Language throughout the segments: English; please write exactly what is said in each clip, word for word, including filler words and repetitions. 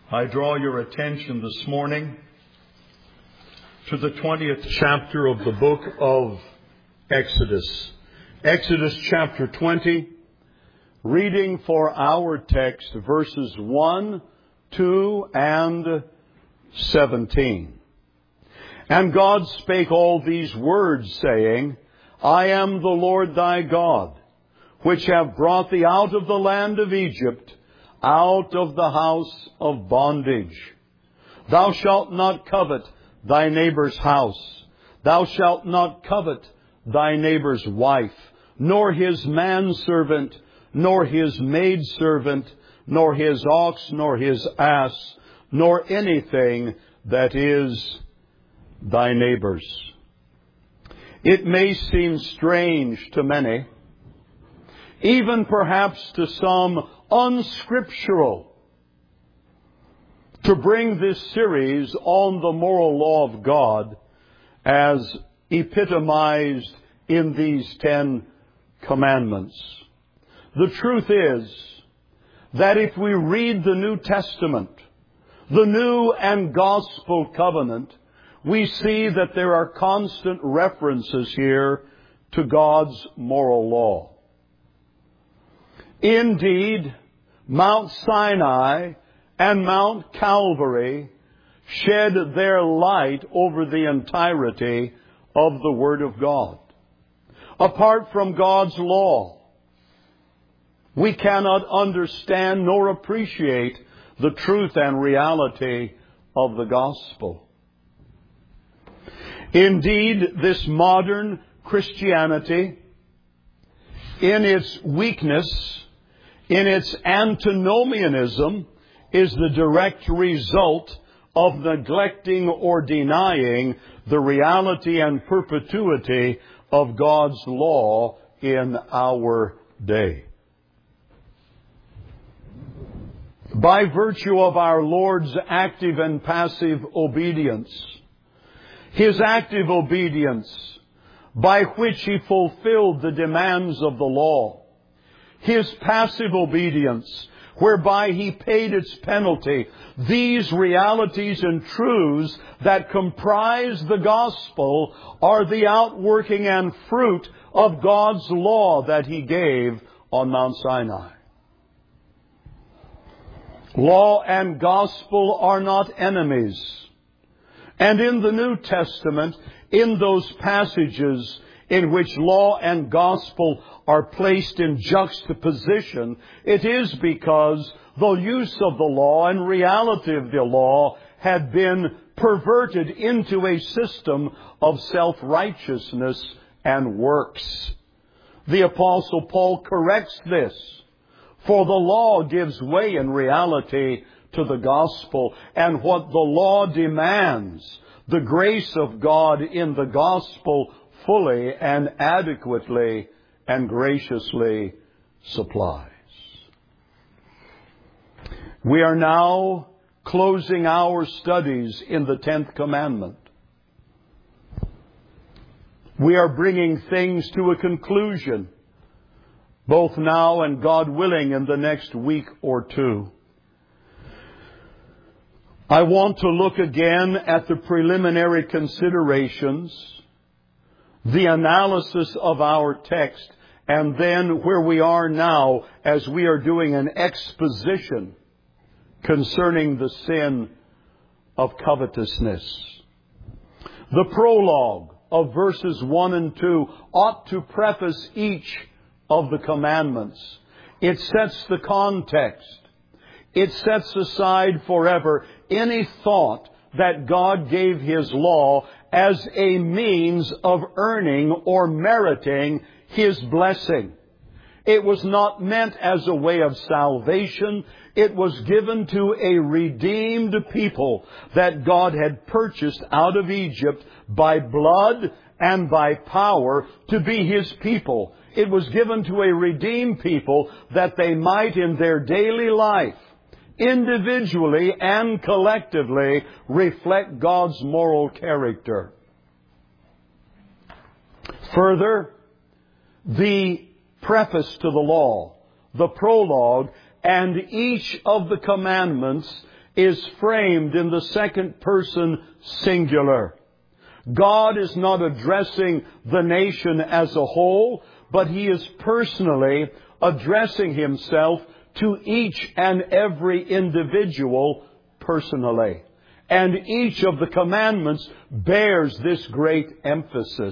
I draw your attention this morning to the twentieth chapter of the book of Exodus. Exodus chapter twenty, reading for our text verses one, two, and seventeen. And God spake all these words, saying, I am the Lord thy God, which have brought thee out of the land of Egypt, out of the house of bondage. Thou shalt not covet thy neighbor's house. Thou shalt not covet thy neighbor's wife, nor his manservant, nor his maidservant, nor his ox, nor his ass, nor anything that is thy neighbor's. It may seem strange to many, even perhaps to some unscriptural, to bring this series on the moral law of God as epitomized in these Ten Commandments. The truth is that if we read the New Testament, the New and Gospel Covenant, we see that there are constant references here to God's moral law. Indeed, Mount Sinai and Mount Calvary shed their light over the entirety of the Word of God. Apart from God's law, we cannot understand nor appreciate the truth and reality of the gospel. Indeed, this modern Christianity, in its weakness, in its antinomianism, is the direct result of neglecting or denying the reality and perpetuity of God's law in our day. By virtue of our Lord's active and passive obedience, His active obedience by which He fulfilled the demands of the law, His passive obedience, whereby He paid its penalty. These realities and truths that comprise the gospel are the outworking and fruit of God's law that He gave on Mount Sinai. Law and gospel are not enemies. And in the New Testament, in those passages in which law and gospel are placed in juxtaposition, it is because the use of the law and reality of the law had been perverted into a system of self-righteousness and works. The Apostle Paul corrects this, for the law gives way in reality to the gospel, and what the law demands, the grace of God in the gospel fully and adequately and graciously supplies. We are now closing our studies in the tenth commandment. We are bringing things to a conclusion, both now and, God willing, in the next week or two. I want to look again at the preliminary considerations, the analysis of our text, and then where we are now as we are doing an exposition concerning the sin of covetousness. The prologue of verses one and two ought to preface each of the commandments. It sets the context. It sets aside forever any thought that God gave His law as a means of earning or meriting His blessing. It was not meant as a way of salvation. It was given to a redeemed people that God had purchased out of Egypt by blood and by power to be His people. It was given to a redeemed people that they might in their daily life, individually and collectively, reflect God's moral character. Further, the preface to the law, the prologue, and each of the commandments is framed in the second person singular. God is not addressing the nation as a whole, but He is personally addressing Himself to each and every individual personally. And each of the commandments bears this great emphasis.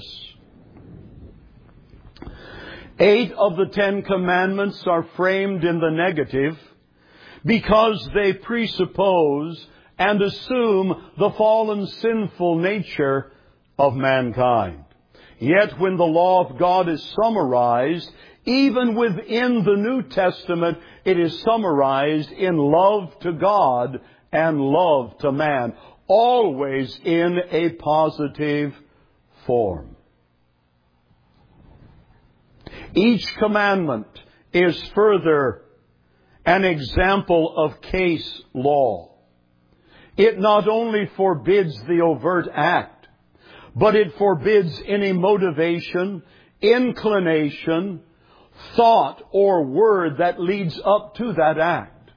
Eight of the Ten Commandments are framed in the negative because they presuppose and assume the fallen sinful nature of mankind. Yet when the law of God is summarized, even within the New Testament, it is summarized in love to God and love to man, always in a positive form. Each commandment is further an example of case law. It not only forbids the overt act, but it forbids any motivation, inclination, thought, or word that leads up to that act.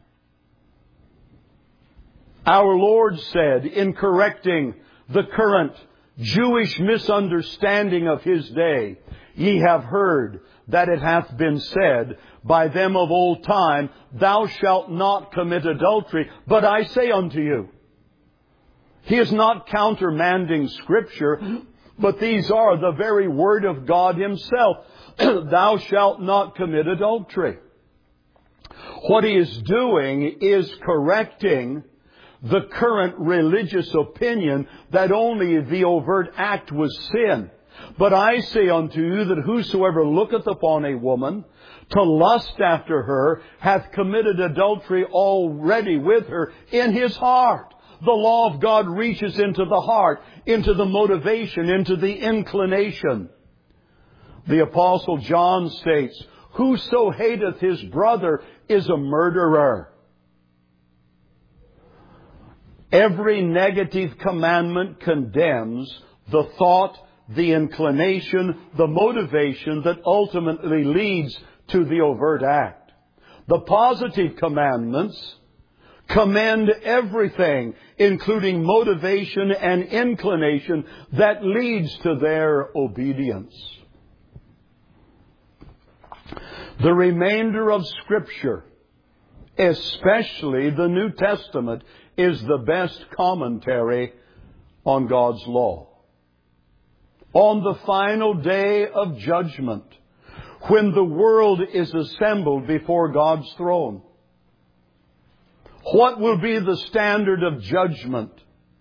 Our Lord said in correcting the current Jewish misunderstanding of His day, "Ye have heard that it hath been said by them of old time, Thou shalt not commit adultery. But I say unto you." He is not countermanding Scripture, but these are the very Word of God Himself. Thou shalt not commit adultery. What He is doing is correcting the current religious opinion that only the overt act was sin. But I say unto you that whosoever looketh upon a woman to lust after her hath committed adultery already with her in his heart. The law of God reaches into the heart, into the motivation, into the inclination. The Apostle John states, "Whoso hateth his brother is a murderer." Every negative commandment condemns the thought, the inclination, the motivation that ultimately leads to the overt act. The positive commandments commend everything, including motivation and inclination, that leads to their obedience. The remainder of Scripture, especially the New Testament, is the best commentary on God's law. On the final day of judgment, when the world is assembled before God's throne, what will be the standard of judgment?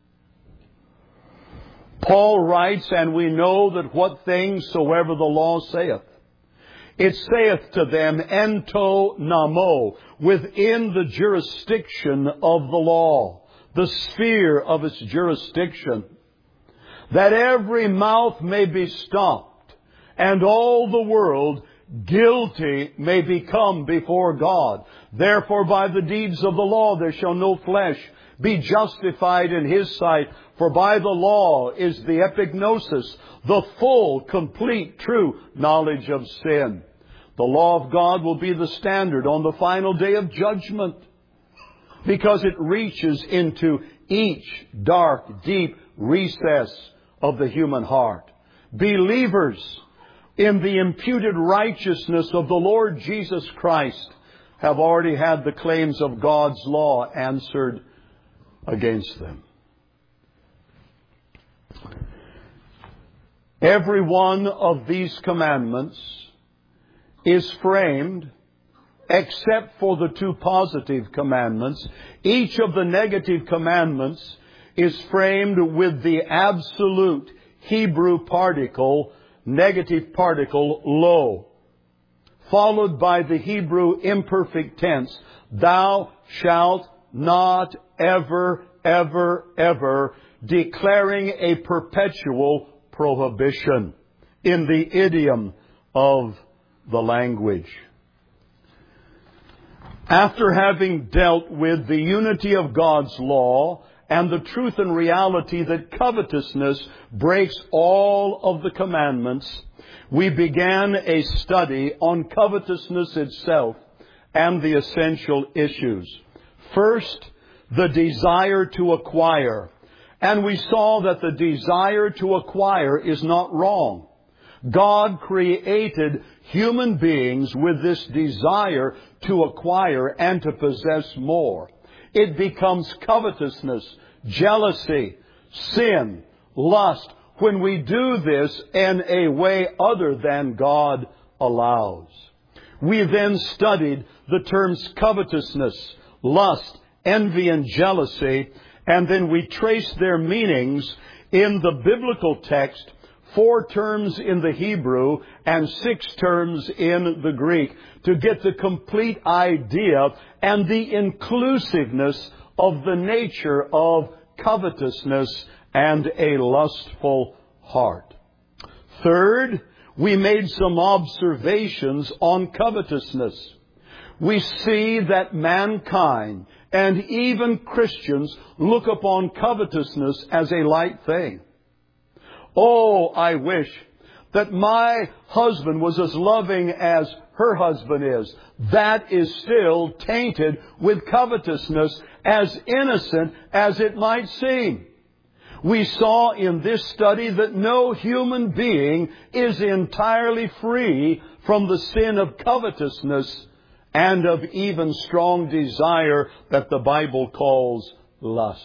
Paul writes, "And we know that what things soever the law saith, it saith to them ento namo," within the jurisdiction of the law, the sphere of its jurisdiction, "that every mouth may be stopped, and all the world guilty may become before God. Therefore by the deeds of the law there shall no flesh be justified in His sight, for by the law is the epignosis, the full, complete, true knowledge of sin." The law of God will be the standard on the final day of judgment, because it reaches into each dark, deep recess of the human heart. Believers in the imputed righteousness of the Lord Jesus Christ have already had the claims of God's law answered against them. Every one of these commandments is framed, except for the two positive commandments. Each of the negative commandments is framed with the absolute Hebrew particle, negative particle, lo, followed by the Hebrew imperfect tense, "Thou shalt not ever, ever, ever," declaring a perpetual prohibition in the idiom of the language. After having dealt with the unity of God's law and the truth and reality that covetousness breaks all of the commandments, we began a study on covetousness itself and the essential issues. First, the desire to acquire. And we saw that the desire to acquire is not wrong. God created human beings with this desire to acquire and to possess more. It becomes covetousness, jealousy, sin, lust, when we do this in a way other than God allows. We then studied the terms covetousness, lust, envy, and jealousy, and then we traced their meanings in the biblical text, four terms in the Hebrew and six terms in the Greek, to get the complete idea and the inclusiveness of the nature of covetousness and a lustful heart. Third, we made some observations on covetousness. We see that mankind and even Christians look upon covetousness as a light thing. Oh, I wish that my husband was as loving as her husband is. That is still tainted with covetousness, as innocent as it might seem. We saw in this study that no human being is entirely free from the sin of covetousness and of even strong desire that the Bible calls lust.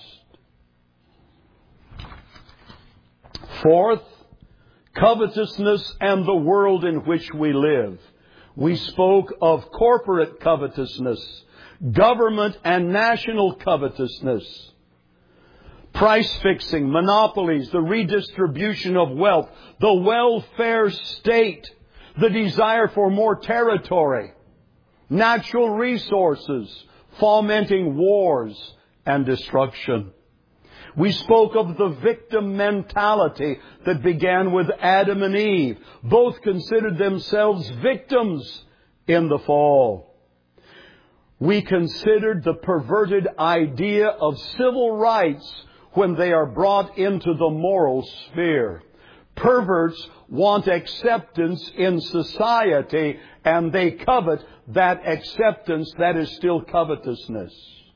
Fourth, covetousness and the world in which we live. We spoke of corporate covetousness, government and national covetousness, price fixing, monopolies, the redistribution of wealth, the welfare state, the desire for more territory, natural resources, fomenting wars and destruction. We spoke of the victim mentality that began with Adam and Eve. Both considered themselves victims in the fall. We considered the perverted idea of civil rights when they are brought into the moral sphere. Perverts want acceptance in society, and they covet that acceptance that is still covetousness.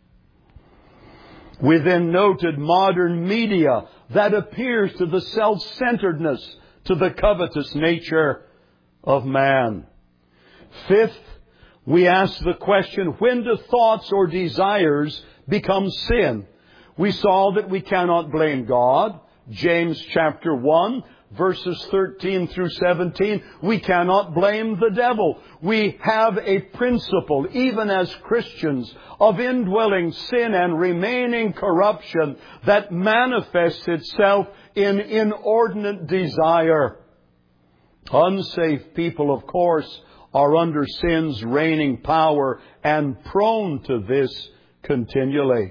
We then noted modern media that appears to the self-centeredness, to the covetous nature of man. Fifth, we asked the question, when do thoughts or desires become sin? We saw that we cannot blame God. James chapter one, verses thirteen through seventeen. We cannot blame the devil. We have a principle, even as Christians, of indwelling sin and remaining corruption that manifests itself in inordinate desire. Unsafe people, of course, are under sin's reigning power and prone to this continually.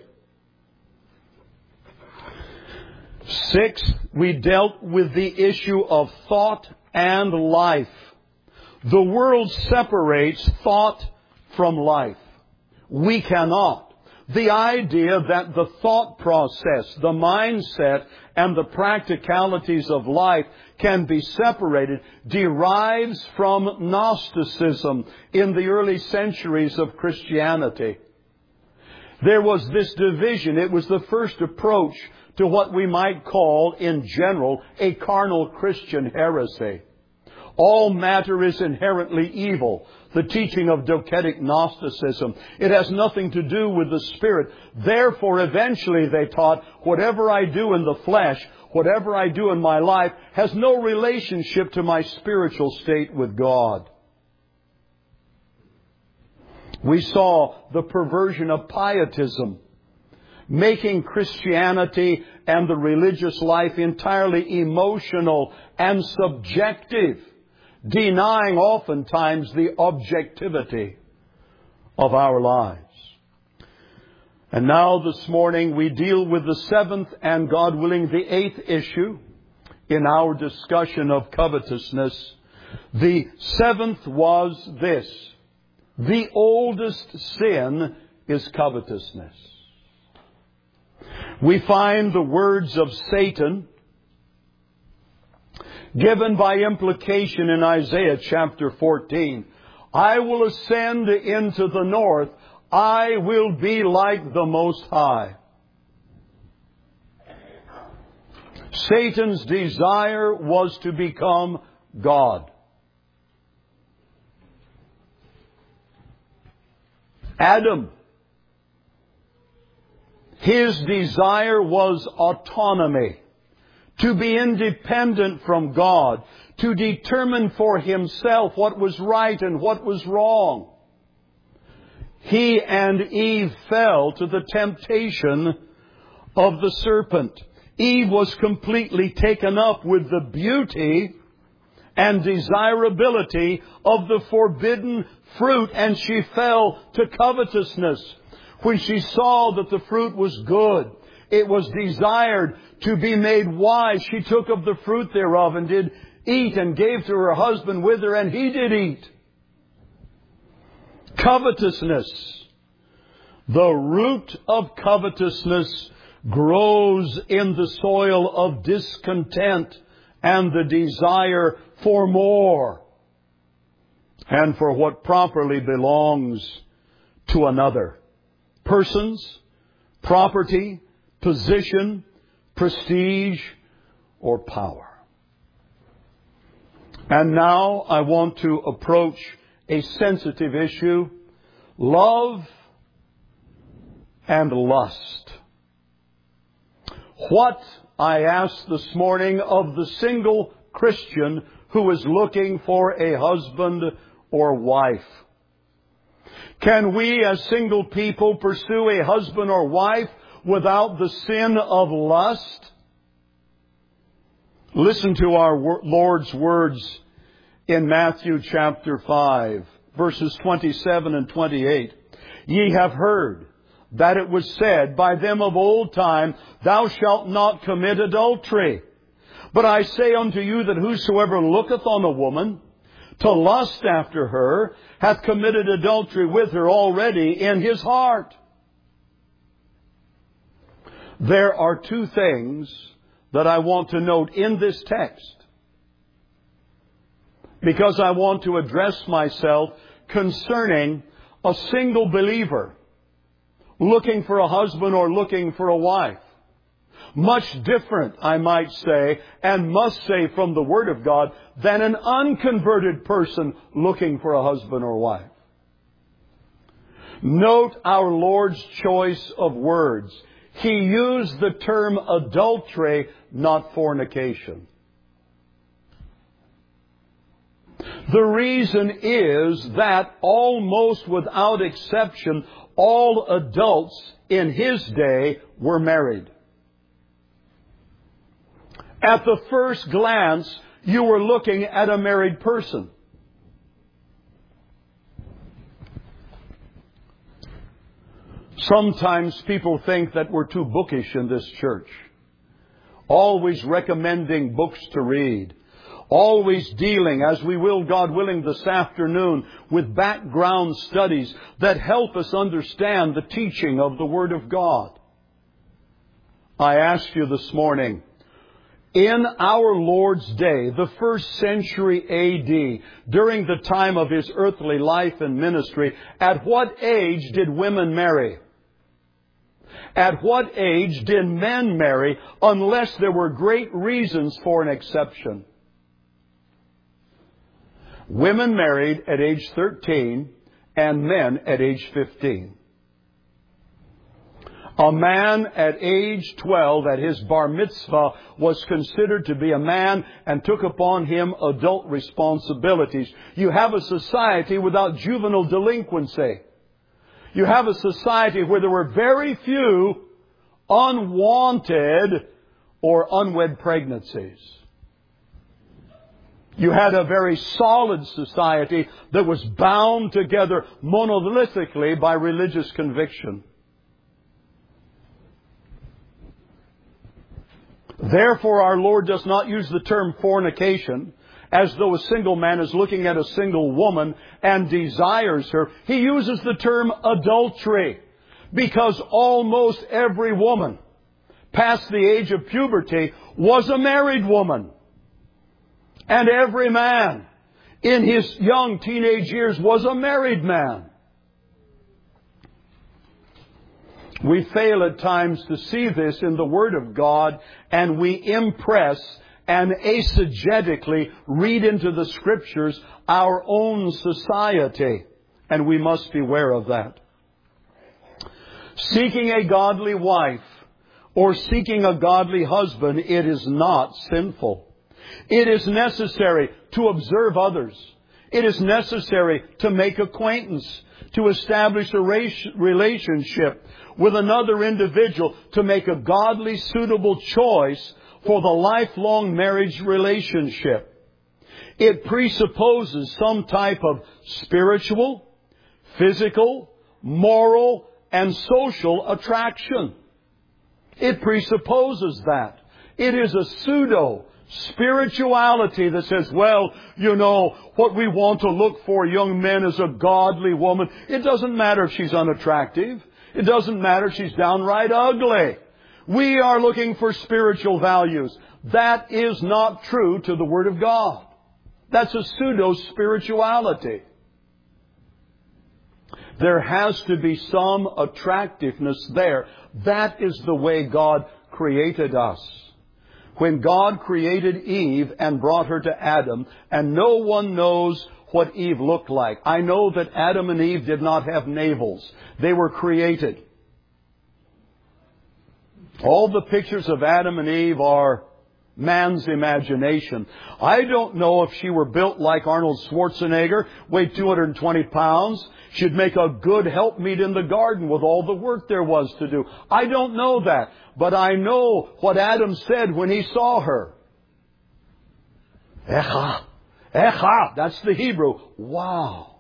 Sixth, we dealt with the issue of thought and life. The world separates thought from life. We cannot. The idea that the thought process, the mindset, and the practicalities of life can be separated derives from Gnosticism in the early centuries of Christianity. There was this division. It was the first approach to what we might call, in general, a carnal Christian heresy. All matter is inherently evil. The teaching of docetic Gnosticism. It has nothing to do with the Spirit. Therefore, eventually, they taught, whatever I do in the flesh, whatever I do in my life, has no relationship to my spiritual state with God. We saw the perversion of pietism, making Christianity and the religious life entirely emotional and subjective, denying oftentimes the objectivity of our lives. And now this morning we deal with the seventh and, God willing, the eighth issue in our discussion of covetousness. The seventh was this: the oldest sin is covetousness. We find the words of Satan given by implication in Isaiah chapter fourteen. I will ascend into the north. I will be like the Most High. Satan's desire was to become God. Adam, his desire was autonomy, to be independent from God, to determine for himself what was right and what was wrong. He and Eve fell to the temptation of the serpent. Eve was completely taken up with the beauty and desirability of the forbidden fruit, and she fell to covetousness. When she saw that the fruit was good, it was desired to be made wise, she took of the fruit thereof and did eat, and gave to her husband with her, and he did eat. Covetousness. The root of covetousness grows in the soil of discontent and the desire for more and for what properly belongs to another. Persons, property, position, prestige, or power. And now I want to approach a sensitive issue: love and lust. What, I ask this morning, of the single Christian who is looking for a husband or wife? Can we as single people pursue a husband or wife without the sin of lust? Listen to our Lord's words in Matthew chapter five, verses twenty-seven and twenty-eight. Ye have heard that it was said by them of old time, Thou shalt not commit adultery. But I say unto you that whosoever looketh on a woman to lust after her hath committed adultery with her already in his heart. There are two things that I want to note in this text, because I want to address myself concerning a single believer looking for a husband or looking for a wife. Much different, I might say, and must say from the Word of God, than an unconverted person looking for a husband or wife. Note our Lord's choice of words. He used the term adultery, not fornication. The reason is that almost without exception, all adults in his day were married. At the first glance, you were looking at a married person. Sometimes people think that we're too bookish in this church, always recommending books to read, always dealing, as we will, God willing, this afternoon, with background studies that help us understand the teaching of the Word of God. I ask you this morning, in our Lord's day, the first century A D, during the time of His earthly life and ministry, at what age did women marry? At what age did men marry, unless there were great reasons for an exception? Women married at age thirteen and men at age fifteen. A man at age twelve, at his bar mitzvah, was considered to be a man and took upon him adult responsibilities. You have a society without juvenile delinquency. You have a society where there were very few unwanted or unwed pregnancies. You had a very solid society that was bound together monolithically by religious conviction. Therefore, our Lord does not use the term fornication as though a single man is looking at a single woman and desires her. He uses the term adultery because almost every woman past the age of puberty was a married woman. And every man in his young teenage years was a married man. We fail at times to see this in the Word of God, and we impress and eisegetically read into the Scriptures our own society. And we must beware of that. Seeking a godly wife or seeking a godly husband, it is not sinful. It is necessary to observe others. It is necessary to make acquaintance, to establish a relationship with another individual, to make a godly, suitable choice for the lifelong marriage relationship. It presupposes some type of spiritual, physical, moral, and social attraction. It presupposes that. It is a pseudo spirituality that says, well, you know, what we want to look for young men is a godly woman. It doesn't matter if she's unattractive. It doesn't matter if she's downright ugly. We are looking for spiritual values. That is not true to the Word of God. That's a pseudo spirituality. There has to be some attractiveness there. That is the way God created us. When God created Eve and brought her to Adam, and no one knows what Eve looked like. I know that Adam and Eve did not have navels. They were created. All the pictures of Adam and Eve are man's imagination. I don't know if she were built like Arnold Schwarzenegger, weighed two hundred twenty pounds. She'd make a good helpmeet in the garden with all the work there was to do. I don't know that. But I know what Adam said when he saw her. Echa. Echa. That's the Hebrew. Wow.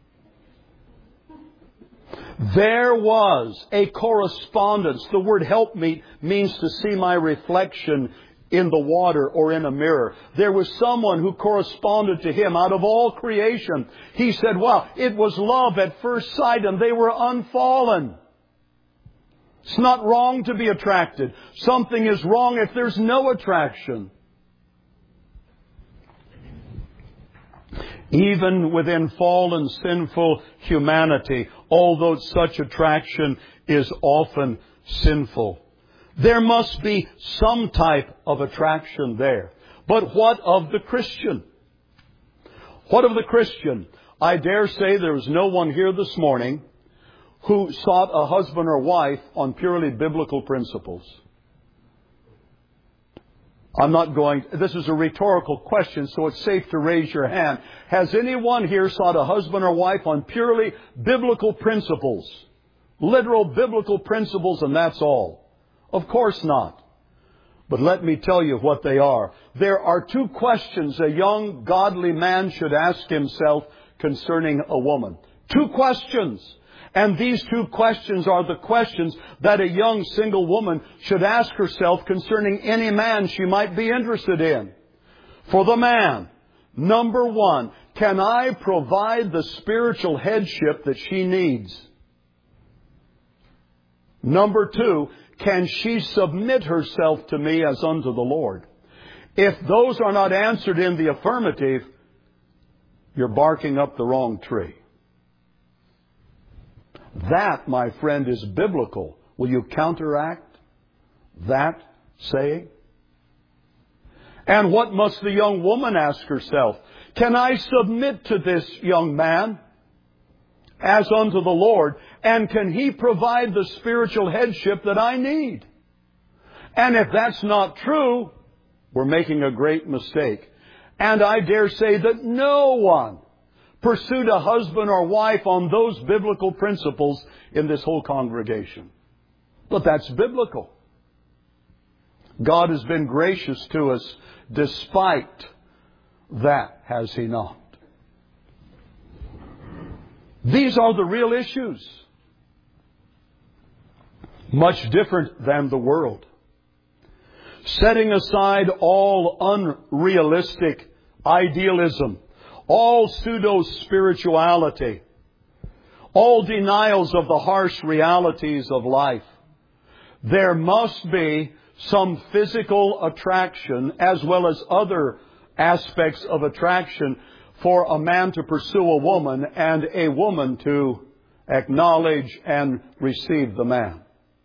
There was a correspondence. The word helpmeet means to see my reflection in the water or in a mirror. There was someone who corresponded to him out of all creation. He said, wow, it was love at first sight and they were unfallen. It's not wrong to be attracted. Something is wrong if there's no attraction. Even within fallen, sinful humanity, although such attraction is often sinful, there must be some type of attraction there. But what of the Christian? What of the Christian? I dare say there is no one here this morning who sought a husband or wife on purely biblical principles. I'm not going, this is a rhetorical question, so it's safe to raise your hand. Has anyone here sought a husband or wife on purely biblical principles? Literal biblical principles, and that's all? Of course not. But let me tell you what they are. There are two questions a young godly man should ask himself concerning a woman. Two questions. And these two questions are the questions that a young single woman should ask herself concerning any man she might be interested in. For the man, number one, can I provide the spiritual headship that she needs? Number two, can she submit herself to me as unto the Lord? If those are not answered in the affirmative, you're barking up the wrong tree. That, my friend, is biblical. Will you counteract that saying? And what must the young woman ask herself? Can I submit to this young man as unto the Lord? And can he provide the spiritual headship that I need? And if that's not true, we're making a great mistake. And I dare say that no one pursued a husband or wife on those biblical principles in this whole congregation. But that's biblical. God has been gracious to us despite that, has He not? These are the real issues. Much different than the world. Setting aside all unrealistic idealism, all pseudo-spirituality, all denials of the harsh realities of life, there must be some physical attraction as well as other aspects of attraction for a man to pursue a woman and a woman to acknowledge and receive the man.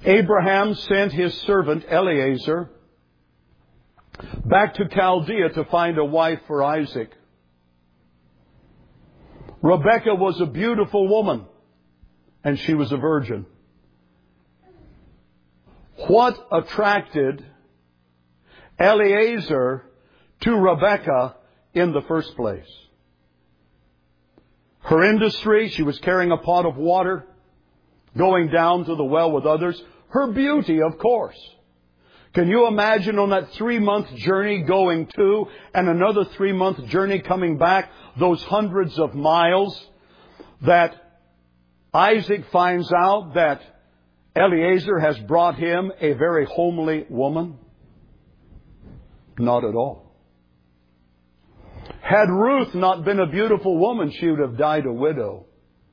Abraham sent his servant Eliezer back to Chaldea to find a wife for Isaac. Rebekah was a beautiful woman, and she was a virgin. What attracted Eliezer to Rebekah in the first place? Her industry, she was carrying a pot of water, going down to the well with others. Her beauty, of course. Can you imagine on that three-month journey going to and another three-month journey coming back, those hundreds of miles, that Isaac finds out that Eliezer has brought him a very homely woman? Not at all. Had Ruth not been a beautiful woman, she would have died a widow.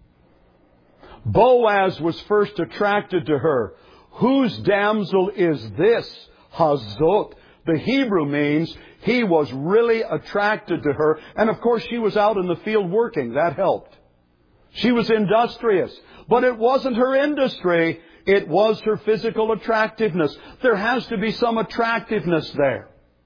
Boaz was first attracted to her. Whose damsel is this? Hazot. The Hebrew means he was really attracted to her. And of course she was out in the field working. That helped. She was industrious. But it wasn't her industry. It was her physical attractiveness. There has to be some attractiveness there.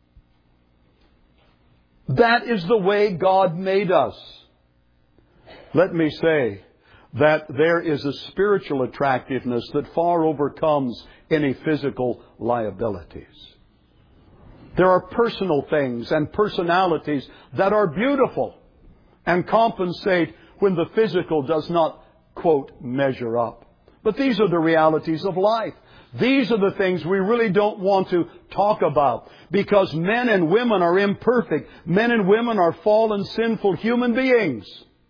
That is the way God made us. Let me say that there is a spiritual attractiveness that far overcomes any physical liabilities. There are personal things and personalities that are beautiful and compensate when the physical does not, quote, measure up. But these are the realities of life. These are the things we really don't want to talk about, because men and women are imperfect. Men and women are fallen, sinful human beings.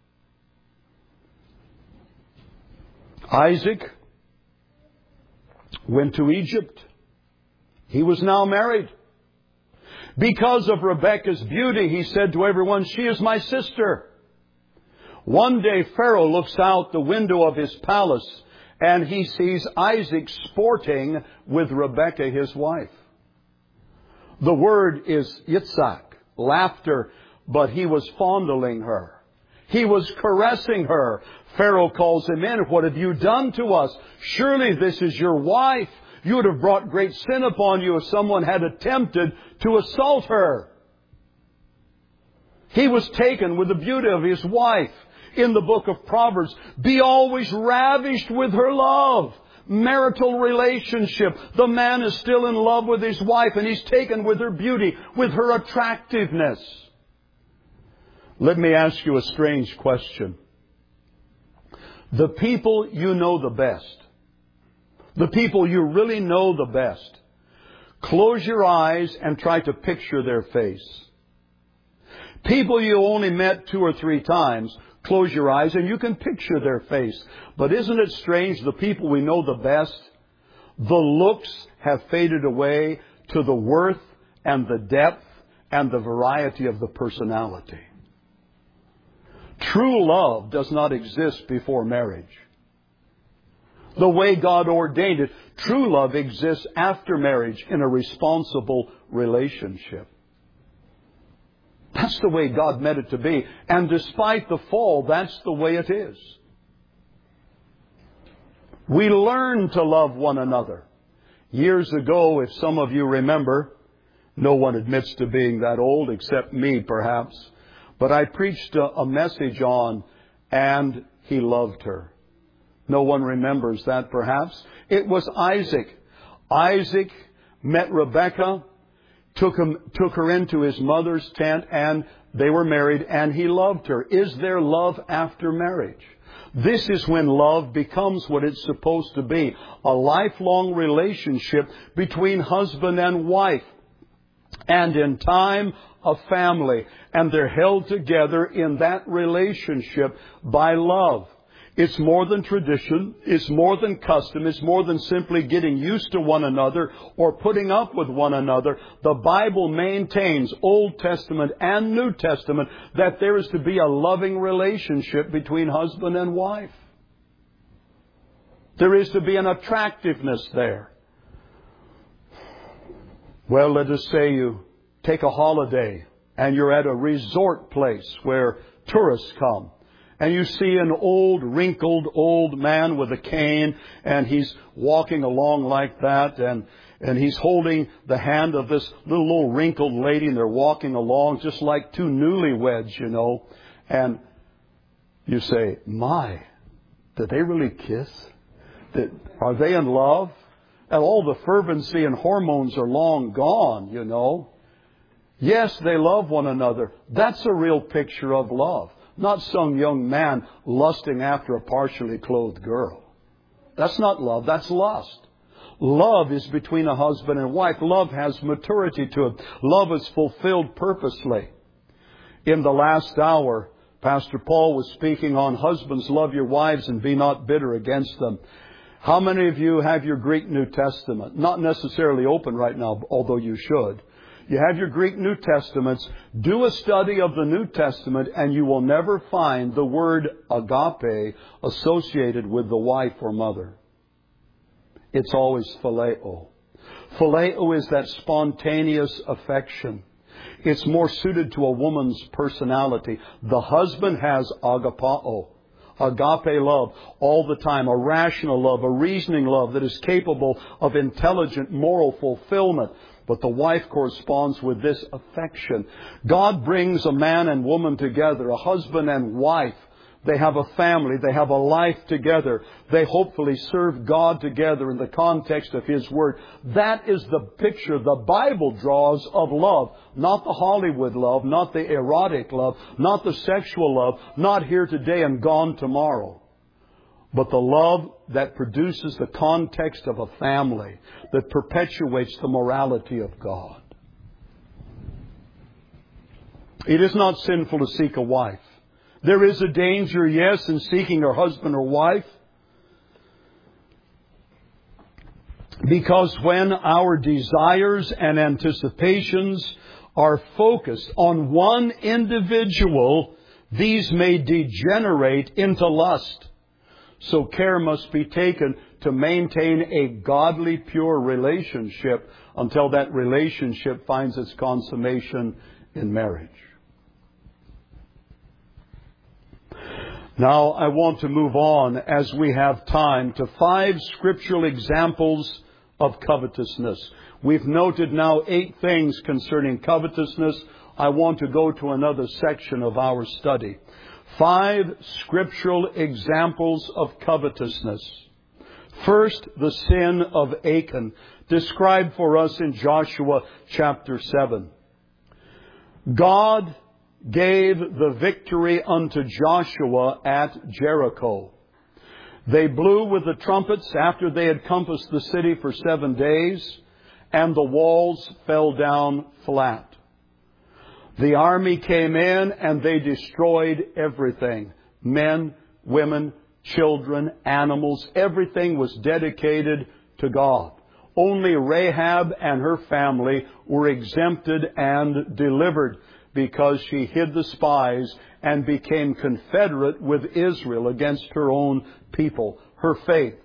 Isaac went to Egypt. He was now married. Because of Rebekah's beauty, he said to everyone, "She is my sister." One day Pharaoh looks out the window of his palace and he sees Isaac sporting with Rebekah, his wife. The word is yitzhak, laughter, but he was fondling her. He was caressing her. Pharaoh calls him in. "What have you done to us? Surely this is your wife. You would have brought great sin upon you if someone had attempted to assault her." He was taken with the beauty of his wife. In the book of Proverbs, be always ravished with her love. Marital relationship. The man is still in love with his wife and he's taken with her beauty, with her attractiveness. Let me ask you a strange question. The people you know the best, the people you really know the best, close your eyes and try to picture their face. People you only met two or three times, close your eyes and you can picture their face. But isn't it strange, the people we know the best, the looks have faded away to the worth and the depth and the variety of the personality. True love does not exist before marriage. The way God ordained it, true love exists after marriage in a responsible relationship. That's the way God meant it to be. And despite the fall, that's the way it is. We learn to love one another. Years ago, if some of you remember, no one admits to being that old except me perhaps, but I preached a, a message on, "And he loved her." No one remembers that perhaps. It was Isaac. Isaac met Rebekah, took him, took her into his mother's tent, and they were married, and he loved her. Is there love after marriage? This is when love becomes what it's supposed to be. A lifelong relationship between husband and wife. And in time, a family. And they're held together in that relationship by love. It's more than tradition. It's more than custom. It's more than simply getting used to one another or putting up with one another. The Bible maintains, Old Testament and New Testament, that there is to be a loving relationship between husband and wife. There is to be an attractiveness there. Well, let us say you take a holiday and you're at a resort place where tourists come. And you see an old, wrinkled, old man with a cane, and he's walking along like that, and, and he's holding the hand of this little old wrinkled lady, and they're walking along just like two newlyweds, you know. And you say, my, did they really kiss? Did, are they in love? And all the fervency and hormones are long gone, you know. Yes, they love one another. That's a real picture of love. Not some young man lusting after a partially clothed girl. That's not love, that's lust. Love is between a husband and wife. Love has maturity to it. Love is fulfilled purposely. In the last hour, Pastor Paul was speaking on husbands, love your wives and be not bitter against them. How many of you have your Greek New Testament? Not necessarily open right now, although you should. You have your Greek New Testaments. Do a study of the New Testament and you will never find the word agape associated with the wife or mother. It's always phileo. Phileo is that spontaneous affection. It's more suited to a woman's personality. The husband has agapao. Agape love all the time, a rational love, a reasoning love that is capable of intelligent moral fulfillment. But the wife corresponds with this affection. God brings a man and woman together, a husband and wife. They have a family. They have a life together. They hopefully serve God together in the context of His Word. That is the picture the Bible draws of love. Not the Hollywood love, not the erotic love, not the sexual love, not here today and gone tomorrow. But the love that produces the context of a family, that perpetuates the morality of God. It is not sinful to seek a wife. There is a danger, yes, in seeking a husband or wife. Because when our desires and anticipations are focused on one individual, these may degenerate into lust. So care must be taken to maintain a godly, pure relationship until that relationship finds its consummation in marriage. Now, I want to move on, as we have time, to five scriptural examples of covetousness. We've noted now eight things concerning covetousness. I want to go to another section of our study. Five scriptural examples of covetousness. First, the sin of Achan, described for us in Joshua chapter seven. God gave the victory unto Joshua at Jericho. They blew with the trumpets after they had compassed the city for seven days, and the walls fell down flat. The army came in and they destroyed everything. Men, women, children, animals, everything was dedicated to God. Only Rahab and her family were exempted and delivered, because she hid the spies and became confederate with Israel against her own people, her faith.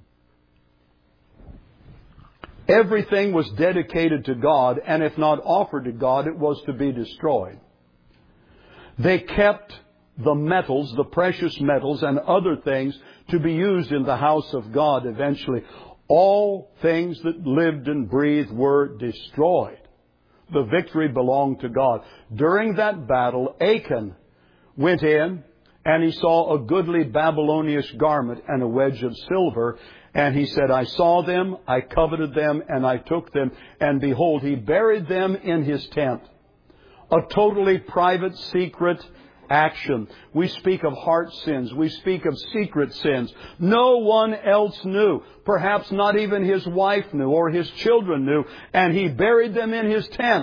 Everything was dedicated to God, and if not offered to God, it was to be destroyed. They kept the metals, the precious metals and other things to be used in the house of God eventually. All things that lived and breathed were destroyed. The victory belonged to God. During that battle, Achan went in and he saw a goodly Babylonian garment and a wedge of silver. And he said, I saw them, I coveted them, and I took them. And behold, he buried them in his tent. A totally private, secret action. We speak of heart sins. We speak of secret sins. No one else knew. Perhaps not even his wife knew or his children knew. And he buried them in his tent.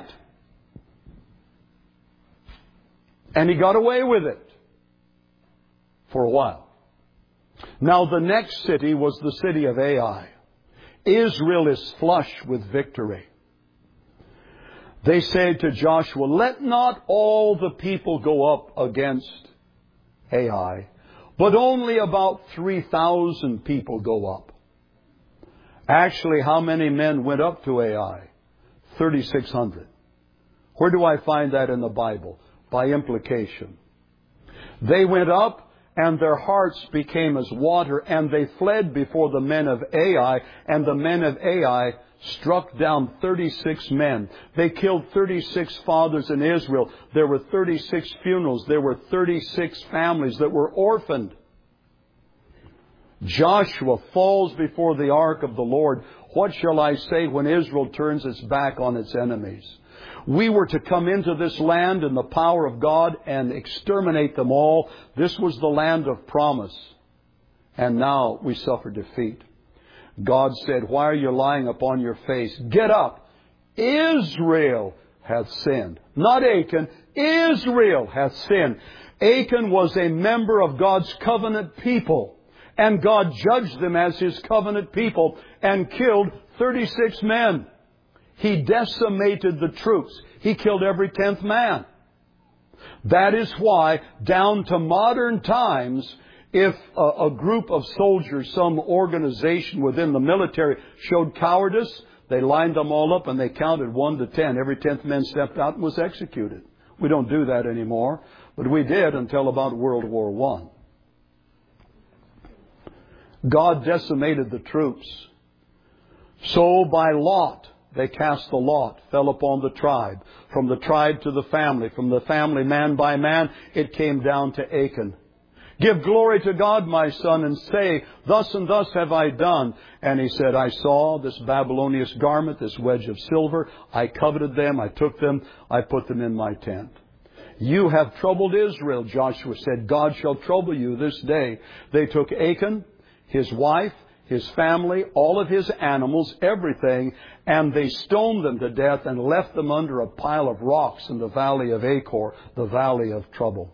And he got away with it for a while. Now the next city was the city of Ai. Israel is flush with victory. They said to Joshua, let not all the people go up against Ai, but only about three thousand people go up. Actually, how many men went up to Ai? thirty-six hundred. Where do I find that in the Bible? By implication. They went up and their hearts became as water, and they fled before the men of Ai, and the men of Ai struck down thirty-six men. They killed thirty-six fathers in Israel. There were thirty-six funerals. There were thirty-six families that were orphaned. Joshua falls before the ark of the Lord. What shall I say when Israel turns its back on its enemies? We were to come into this land in the power of God and exterminate them all. This was the land of promise. And now we suffer defeat. God said, why are you lying upon your face? Get up. Israel hath sinned. Not Achan. Israel hath sinned. Achan was a member of God's covenant people. And God judged them as His covenant people and killed thirty-six men. He decimated the troops. He killed every tenth man. That is why, down to modern times, if a, a group of soldiers, some organization within the military showed cowardice, they lined them all up and they counted one to ten. Every tenth man stepped out and was executed. We don't do that anymore, but we did until about World War One. God decimated the troops. So by lot, they cast the lot, fell upon the tribe. From the tribe to the family. From the family, man by man, it came down to Achan. Give glory to God, my son, and say, thus and thus have I done. And he said, I saw this Babylonian garment, this wedge of silver. I coveted them. I took them. I put them in my tent. You have troubled Israel, Joshua said. God shall trouble you this day. They took Achan, his wife, his family, all of his animals, everything, and they stoned them to death and left them under a pile of rocks in the valley of Achor, the valley of trouble.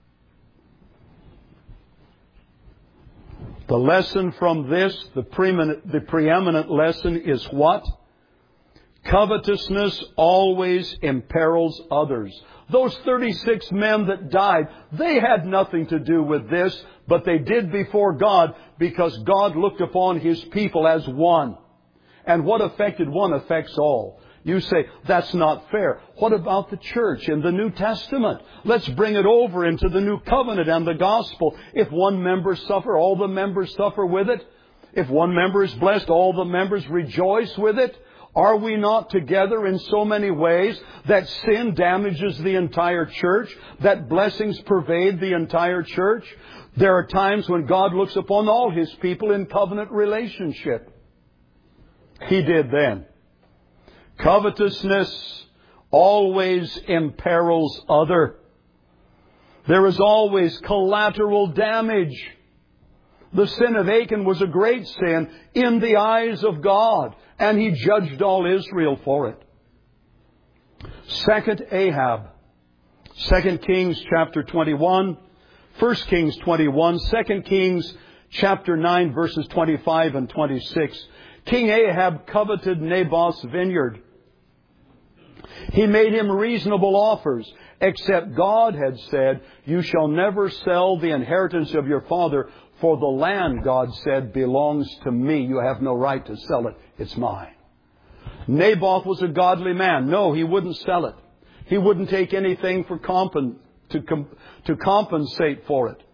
The lesson from this, the preeminent, the preeminent lesson is what? Covetousness always imperils others. Those thirty-six men that died, they had nothing to do with this, but they did before God because God looked upon His people as one. And what affected one affects all. You say, that's not fair. What about the church in the New Testament? Let's bring it over into the New Covenant and the Gospel. If one member suffer, all the members suffer with it. If one member is blessed, all the members rejoice with it. Are we not together in so many ways that sin damages the entire church, that blessings pervade the entire church? There are times when God looks upon all His people in covenant relationship. He did then. Covetousness always imperils other. There is always collateral damage. The sin of Achan was a great sin in the eyes of God, and He judged all Israel for it. Second Ahab. Second Kings chapter twenty-one. First Kings twenty-one. Second Kings chapter nine verses twenty-five and twenty-six. King Ahab coveted Naboth's vineyard. He made him reasonable offers, except God had said, you shall never sell the inheritance of your father, for the land, God said, belongs to me. You have no right to sell it. It's mine. Naboth was a godly man. No, he wouldn't sell it. He wouldn't take anything for compen- to, com- to compensate for it.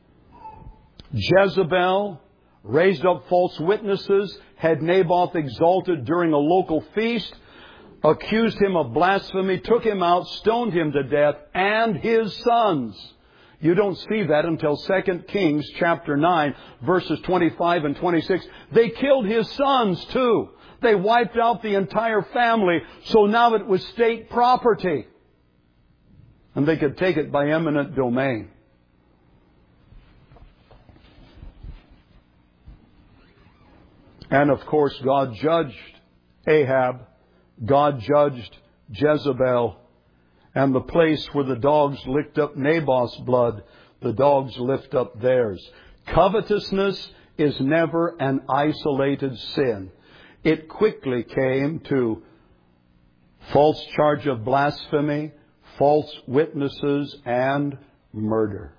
Jezebel raised up false witnesses, had Naboth exalted during a local feast, accused him of blasphemy, took him out, stoned him to death, and his sons. You don't see that until Second Kings chapter nine, verses twenty-five and twenty-six. They killed his sons too. They wiped out the entire family, so now it was state property. And they could take it by eminent domain. And of course, God judged Ahab. God judged Jezebel. And the place where the dogs licked up Naboth's blood, the dogs lift up theirs. Covetousness is never an isolated sin. It quickly came to false charge of blasphemy, false witnesses, and murder.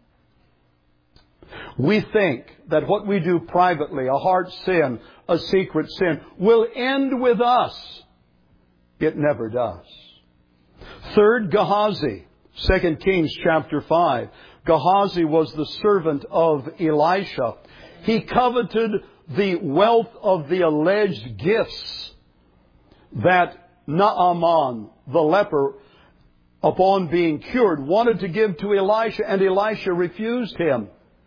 We think that what we do privately, a heart sin, a secret sin, will end with us. It never does. Third, Gehazi. Second Kings chapter five. Gehazi was the servant of Elisha. He coveted the wealth of the alleged gifts that Naaman, the leper, upon being cured, wanted to give to Elisha, and Elisha refused him.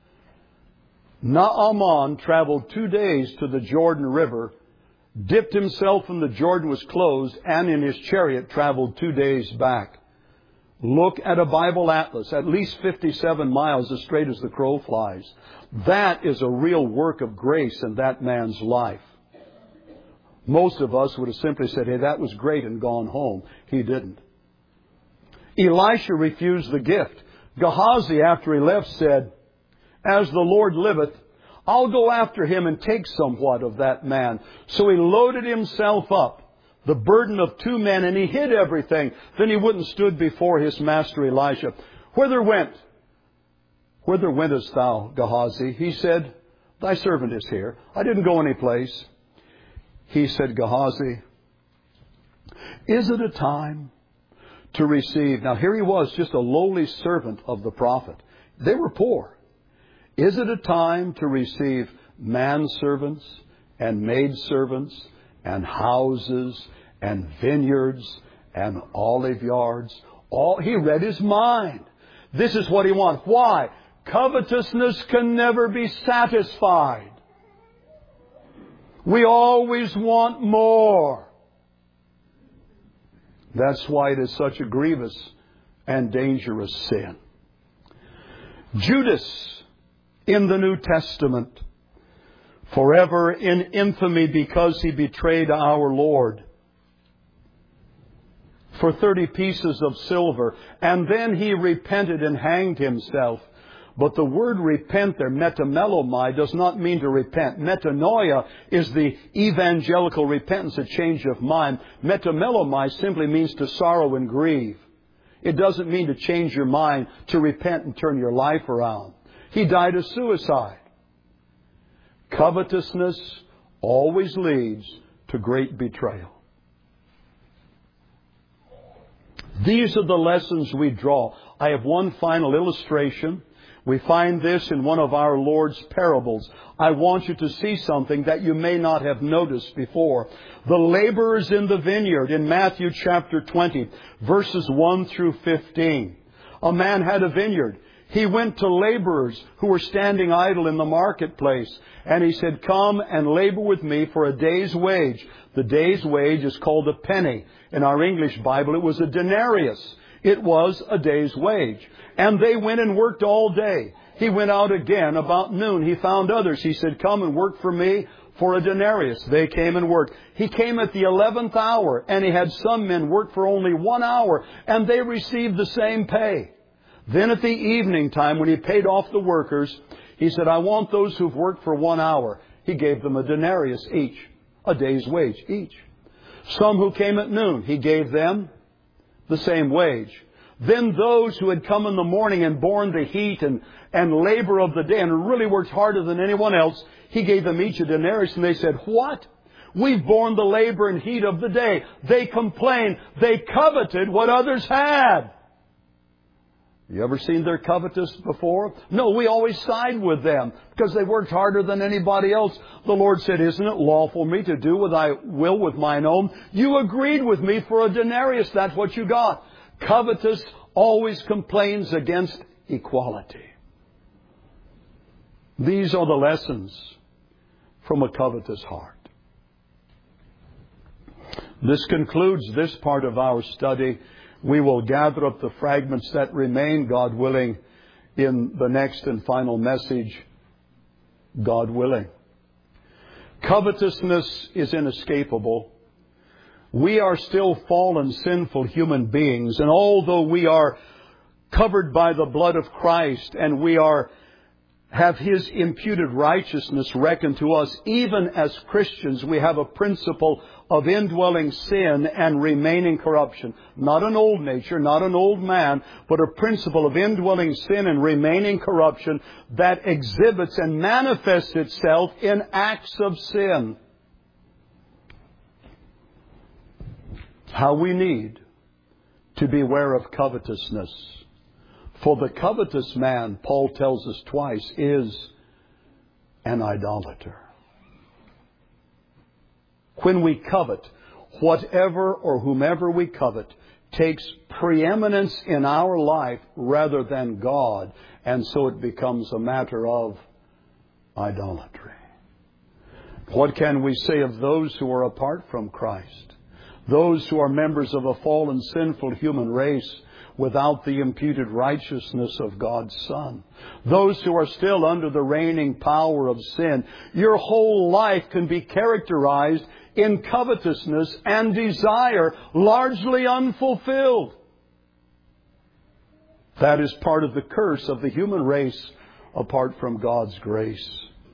Naaman traveled two days to the Jordan River, dipped himself in the Jordan, was closed, and in his chariot traveled two days back. Look at a Bible atlas, at least fifty-seven miles as straight as the crow flies. That is a real work of grace in that man's life. Most of us would have simply said, hey, that was great, and gone home. He didn't. Elisha refused the gift. Gehazi, after he left, said, as the Lord liveth, I'll go after him and take somewhat of that man. So he loaded himself up, the burden of two men, and he hid everything. Then he went and stood before his master Elisha. Whither went? Whither wentest thou, Gehazi? He said, thy servant is here. I didn't go any place. He said, Gehazi, is it a time to receive? Now here he was, just a lowly servant of the prophet. They were poor. Is it a time to receive manservants and maidservants and houses and vineyards and olive yards? All, he read his mind. This is what he wants. Why? Covetousness can never be satisfied. We always want more. That's why it is such a grievous and dangerous sin. Judas in the New Testament, forever in infamy because he betrayed our Lord for thirty pieces of silver. And then he repented and hanged himself. But the word repent there, metamelomai, does not mean to repent. Metanoia is the evangelical repentance, a change of mind. Metamelomai simply means to sorrow and grieve. It doesn't mean to change your mind, to repent and turn your life around. He died of suicide. Covetousness always leads to great betrayal. These are the lessons we draw. I have one final illustration. We find this in one of our Lord's parables. I want you to see something that you may not have noticed before. The laborers in the vineyard in Matthew chapter twenty, verses one through fifteen. A man had a vineyard. He went to laborers who were standing idle in the marketplace, and he said, come and labor with me for a day's wage. The day's wage is called a penny. In our English Bible, it was a denarius. It was a day's wage. And they went and worked all day. He went out again about noon. He found others. He said, come and work for me for a denarius. They came and worked. He came at the eleventh hour, and he had some men work for only one hour, and they received the same pay. Then at the evening time, when he paid off the workers, he said, I want those who've worked for one hour. He gave them a denarius each, a day's wage each. Some who came at noon, he gave them the same wage. Then those who had come in the morning and borne the heat and, and labor of the day and really worked harder than anyone else, he gave them each a denarius. And they said, what? We've borne the labor and heat of the day. They complained. They coveted what others had. You ever seen their covetous before? No, we always side with them because they worked harder than anybody else. The Lord said, isn't it lawful me to do what I will with mine own? You agreed with me for a denarius. That's what you got. Covetous always complains against equality. These are the lessons from a covetous heart. This concludes this part of our study. We will gather up the fragments that remain, God willing, in the next and final message, God willing. Covetousness is inescapable. We are still fallen, sinful human beings. And although we are covered by the blood of Christ and we are have His imputed righteousness reckoned to us, even as Christians, we have a principle of indwelling sin and remaining corruption. Not an old nature, not an old man, but a principle of indwelling sin and remaining corruption that exhibits and manifests itself in acts of sin. How we need to beware of covetousness. For the covetous man, Paul tells us twice, is an idolater. When we covet, whatever or whomever we covet takes preeminence in our life rather than God, and so it becomes a matter of idolatry. What can we say of those who are apart from Christ? Those who are members of a fallen, sinful human race without the imputed righteousness of God's Son. Those who are still under the reigning power of sin. Your whole life can be characterized in covetousness and desire, largely unfulfilled. That is part of the curse of the human race apart from God's grace.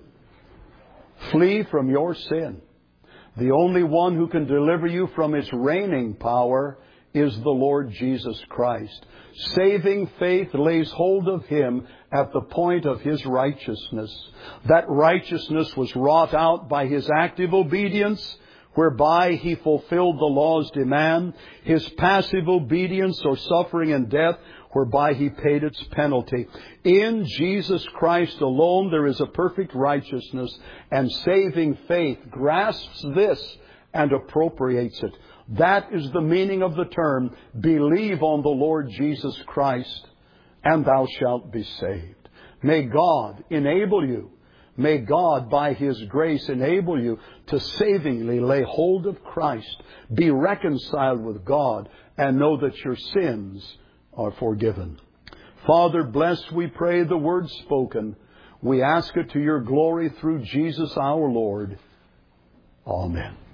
Flee from your sin. The only one who can deliver you from its reigning power is the Lord Jesus Christ. Saving faith lays hold of Him at the point of His righteousness. That righteousness was wrought out by His active obedience, whereby He fulfilled the law's demand, His passive obedience or suffering and death, whereby He paid its penalty. In Jesus Christ alone there is a perfect righteousness, and saving faith grasps this and appropriates it. That is the meaning of the term, believe on the Lord Jesus Christ, and thou shalt be saved. May God enable you. May God, by His grace, enable you to savingly lay hold of Christ, be reconciled with God, and know that your sins are forgiven. Father, bless, we pray, the word spoken. We ask it to your glory through Jesus our Lord. Amen.